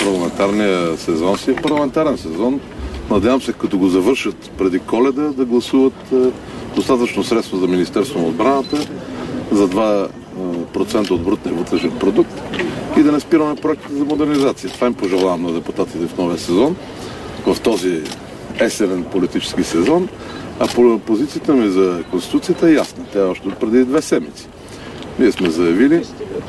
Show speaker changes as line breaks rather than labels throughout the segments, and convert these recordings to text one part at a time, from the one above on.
парламентарния сезон си е парламентарен сезон. Надявам се, като го завършат преди Коледа, да гласуват достатъчно средства за Министерство на отбраната за 2% от брутния вътрешен продукт и да не спираме проектите за модернизация. Това им пожелавам на депутатите в новия сезон, в този есенен политически сезон. А позицията ми за Конституцията е ясна. Тя е още преди 2 седмици. Ние сме заявили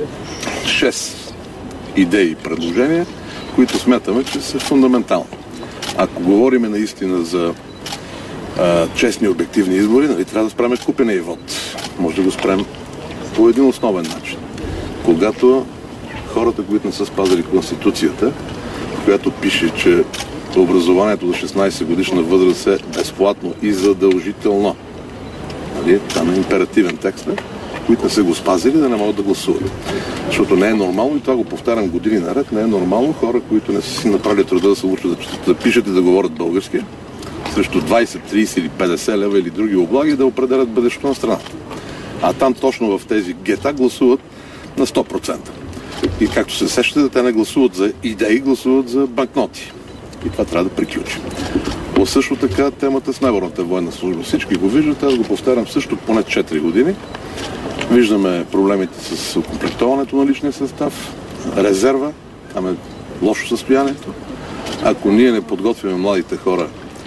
6 идеи и предложения, които смятаме, че са фундаментални. Ако говорим наистина за честни и обективни избори, нали, трябва да спрем купения вот. Може да го спрем по един основен начин. Когато хората, които не са спазили Конституцията, в която пише, че образованието до 16 годишна възраст е безплатно и задължително. Нали? Там е императивен текст, които не са го спазили, да не могат да гласуват. Защото не е нормално, и това го повтарям години наред, не е нормално хора, които не са си направили труда да се учат да пишат и да говорят български, срещу 20, 30 или 50 лева или други облаги да определят бъдещето на страната. А там точно в тези гета гласуват на 100%. И както се сещате, те не гласуват за идеи, гласуват за банкноти. И това трябва да приключи. Но също така темата с наборната военна служба. Всички го виждат, аз го повтарям също поне 4 години. Виждаме проблемите с окомплектоването на личния състав, резерва, там е лошо състоянието. Ако ние не подготвим младите хора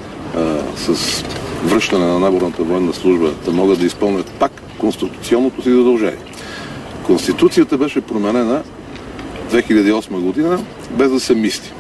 с връщане на наборната военна служба, да могат да изпълнят пак конституционното си задължение. Конституцията беше променена 2008 година, без да се мисли.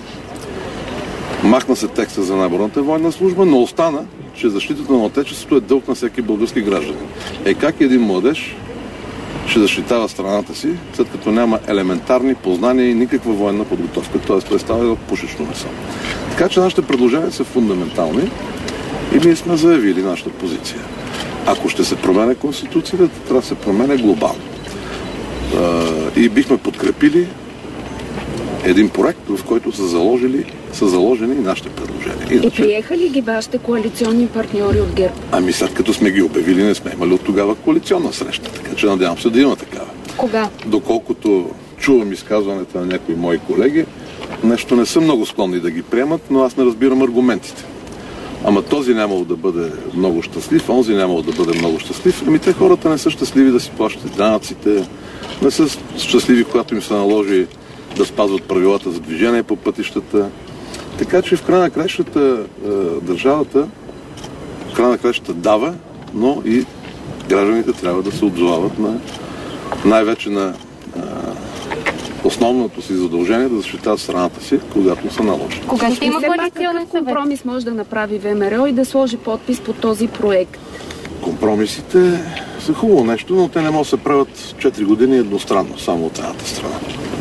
Махна се текста за наборната военна служба, но остана, че защитата на отечеството е дълг на всеки български гражданин. Как един младеж ще защитава страната си, след като няма елементарни познания и никаква военна подготовка, т.е. представя пушечно месо. Така че нашите предложения са фундаментални и ние сме заявили нашата позиция. Ако ще се променя Конституцията, трябва да се променя глобално. И бихме подкрепили един проект, в който са заложени и нашите предложения.
Иначе... И приеха ли ги вашите коалиционни партньори от ГЕРБ?
Ами след като сме ги обявили, не сме имали от тогава коалиционна среща, така че надявам се да има такава.
Кога?
Доколкото чувам изказването на някои мои колеги, нещо не са много склонни да ги приемат, но аз не разбирам аргументите. Ама този нямало да бъде много щастлив, онзи нямало да бъде много щастлив. Ами те хората не са щастливи да си плащат данъците, не са щастливи, когато им се наложи да спазват правилата за движение по пътищата. Така че в края на краищата държавата дава, но и гражданите трябва да се отзовават най-вече на основното си задължение да защитават страната си, когато са наложени.
Кога ще има коалиционен компромис може да направи ВМРО и да сложи подпис по този проект?
Компромисите са хубаво нещо, но те не могат да се правят 4 години едностранно, само от едната страна.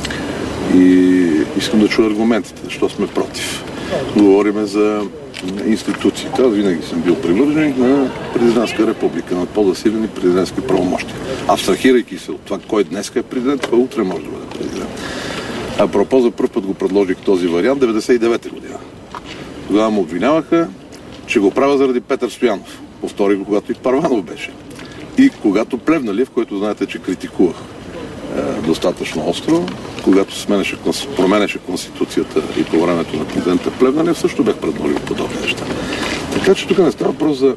И искам да чуя аргументите, защо сме против. Говориме за институциите. Аз винаги съм бил привърженик на президентска република, на по-засилени президентски правомощия. Абстрахирайки се от това, кой днес е президент, кой утре може да бъде президент. Апропо, за първ път го предложих този вариант 99-та година. Тогава му обвиняваха, че го правя заради Петър Стоянов. Повтори го, когато и Първанов беше. И когато Плевналиев, който знаете, че критикувах достатъчно остро, когато се променеше Конституцията и по времето на президента Плевналиев, също бях предложил подобни неща. Така че тук не става въпрос за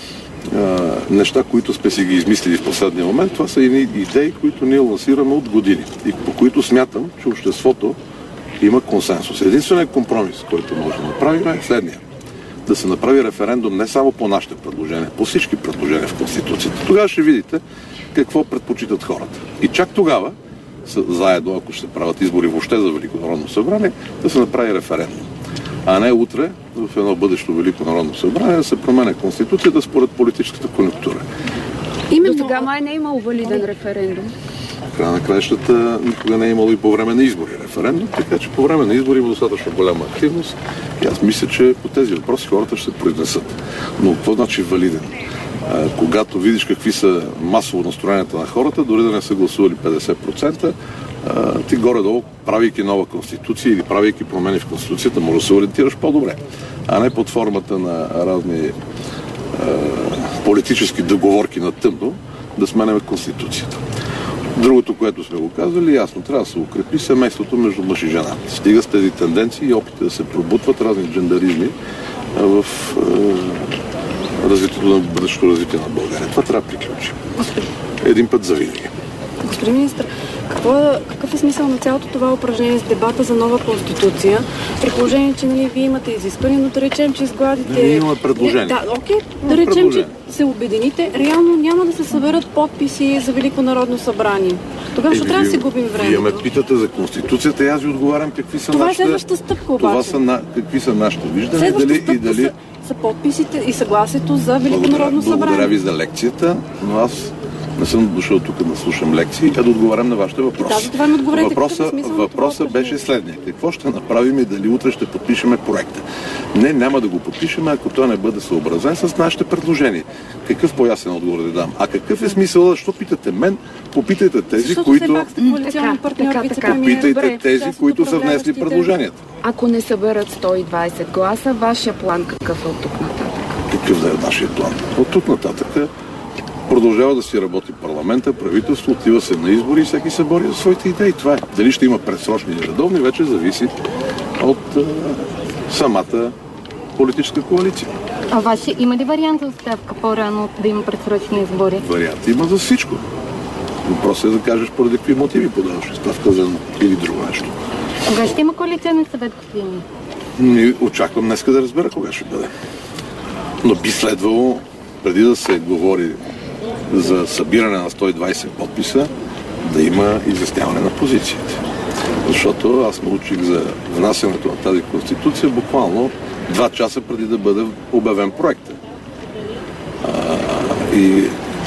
неща, които сме си ги измислили в последния момент. Това са едни идеи, които ние лансираме от години и по които смятам, че обществото има консенсус. Единственият компромис, който може да направим, е следния. Да се направи референдум не само по нашите предложения, по всички предложения в Конституцията. Тогава ще видите какво предпочитат хората. И чак тогава, заедно, ако ще се правят избори въобще за Велико народно събрание, да се направи референдум. А не утре, в едно бъдещо Велико народно събрание, да се променя Конституцията според политическата конюнктура.
Именно сега май не е имало валиден референдум.
В края на краищата никога не е имало и по време на избори референдум, така че по време на избори има достатъчно голяма активност и аз мисля, че по тези въпроси хората ще се произнесат. Но какво значи валиден? Когато видиш какви са масово настроенията на хората, дори да не са гласували 50%, ти горе-долу, правейки нова конституция или правейки промени в конституцията, може да се ориентираш по-добре, а не под формата на разни политически договорки на тъмно да сменяме конституцията. Другото, което сме го казали, ясно, трябва да се укрепи семейството между мъж и жена. Стига с тези тенденции и опити да се пробутват разни джендаризми в развитието на бъдещото развитие на България. Това трябва да приключи. Един път завинаги.
Господин министър, какъв е смисъл на цялото това упражнение с дебата за нова конституция, при положение, че вие имате изисквания, но да речем, че изгладите...
Ние имаме предложение.
Да, окей, да речем, че се обедините, реално няма да се съберат подписи за Велико народно събрание. Тогава ще трябва да си губим време.
Вие ме питате за конституцията и аз ви отговарям какви са
това
нашите...
Това е следващата стъпка обаче.
Какви са нашите виждания.
Следващата стъпка са подписите и съгласието за Велико народно събрание.
Благодаря ви за лекцията, но аз не съм дошъл тук да слушам лекции, а да отговарям на вашите въпроси. Въпросът беше следния. Какво ще направим и дали утре ще подпишеме проекта? Не, няма да го подпишеме, ако той не бъде съобразен с нашите предложения. Какъв по-ясен отговор да дам? А какъв е смисъл? Защо питате мен? Попитайте тези, които... Попитайте тези, които са внесли предложенията.
Ако не съберат 120 гласа, вашия план какъв е от тук нататък?
Какъв да е нашия план? От тук нататък продължава да си работи парламента, правителство, отива се на избори и всеки се бори за своите идеи. Това е. Дали ще има предсрочни или редовни, вече зависи от самата политическа коалиция.
А ваше има ли вариант за оставка по-рано да има предсрочни избори?
Вариант има за всичко. Въпросът е да кажеш поради какви мотиви подаваш оставка за или друго нещо.
Кога ще има коалиционен съвет, господин?
Очаквам днеска да разбера кога ще бъде. Но би следвало, преди да се говори за събиране на 120 подписа, да има изясняване на позициите. Защото аз научих за внасянето на тази конституция буквално 2 часа преди да бъде обявен проектът. И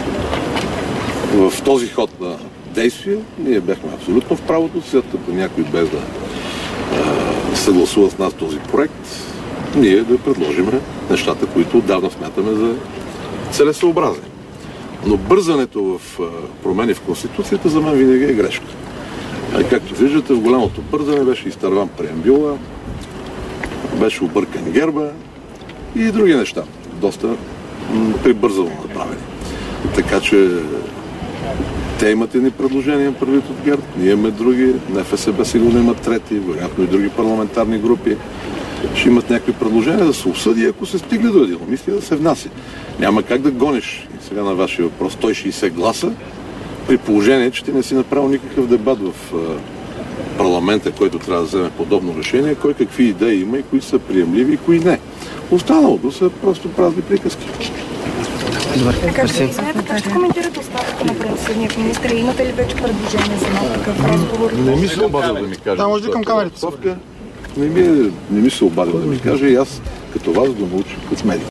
в този ход на действие ние бяхме абсолютно в правото, след като някой без да съгласува с нас този проект, ние да предложим нещата, които отдавна смятаме за целесъобразни. Но бързането в промени в Конституцията за мен винаги е грешка. Както виждате, в голямото бързане беше изтърван преамбюла, беше объркан герба и други неща. Доста прибързано направени. Така че те имат едни предложения, правителството от ГЕРБ, ние имаме други, НФСБ сигурно имат трети, вероятно и други парламентарни групи. Ще имат някакви предложения да се обсъди, ако се стигне до единомислие, да се внася. Няма как да гониш, и сега на вашия въпрос, 160 гласа, при положение, че ти не си направил никакъв дебат в парламента, който трябва да вземе подобно решение, кой какви идеи има и кои са приемливи и кои не. Останалото са просто празни приказки.
Ще коментирате оставката на правосъдния министър? Имате ли вече предложение за нов такъв разговор?
Не ми се обадил да ми каже.
Да, може да към камерите.
Не ми се обадил да ми каже и аз като вас го научих от медии.